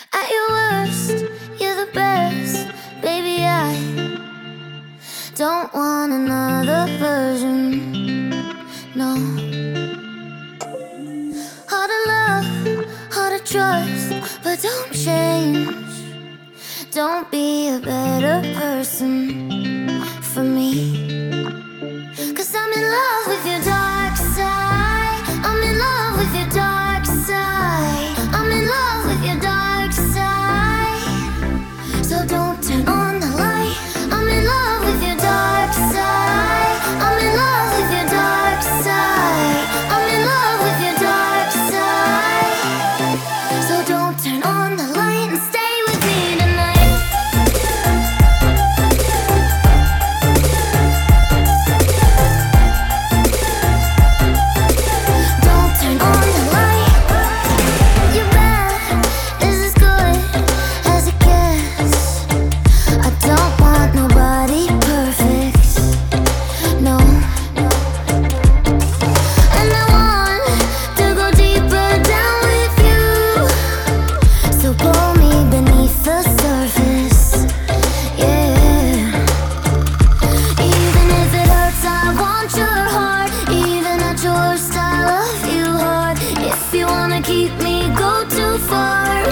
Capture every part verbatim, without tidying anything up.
At your worst, you're the best. Baby, I don't want another version. No. Hard to love, hard to trust, but don't change. Don't be a better person for me. Cause I'm in love with your dark side. I'm in love with your dark side. I'm in love with your dark side. So don't turn on the light. I'm in love with your dark side. I'm in love with your dark side. I'm in love with your dark side. So don't turn on the light and stay with me tonight. Keep me, go too far.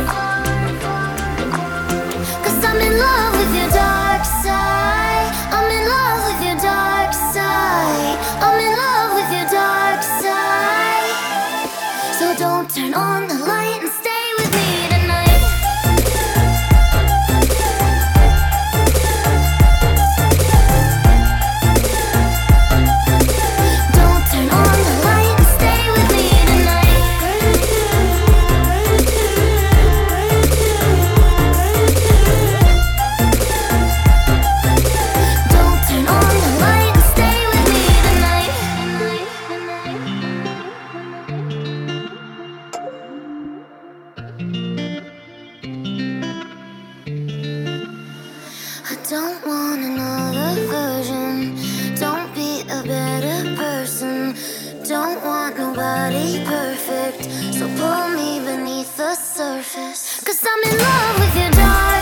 Cause I'm in love with your dark side. I'm in love with your dark side. I'm in love with your dark side. So don't turn on the light and stay with me tonight. Don't want another version. Don't be a better person. Don't want nobody perfect. So pull me beneath the surface. Cause I'm in love with your dark